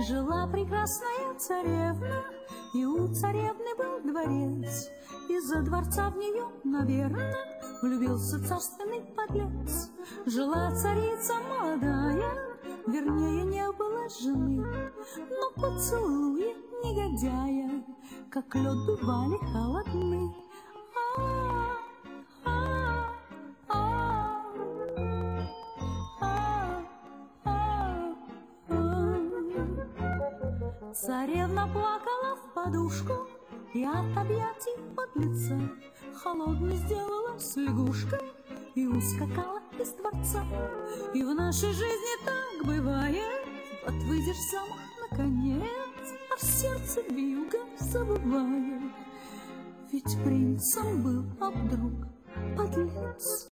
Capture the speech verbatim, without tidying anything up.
Жила прекрасная царевна, и у царевны был дворец. Из-за дворца в нее, наверное, влюбился царственный подлец. Жила царица молодая, вернее, не было жены, но поцелуи негодяя, как лед, бывали холодны. Царевна плакала в подушку и от объятий подлеца холодной сделалась лягушкой и ускакала из дворца. И в нашей жизни так бывает: вот выйдешь замуж наконец, а в сердце вьюга забывает, ведь принцем был, а вдруг подлец.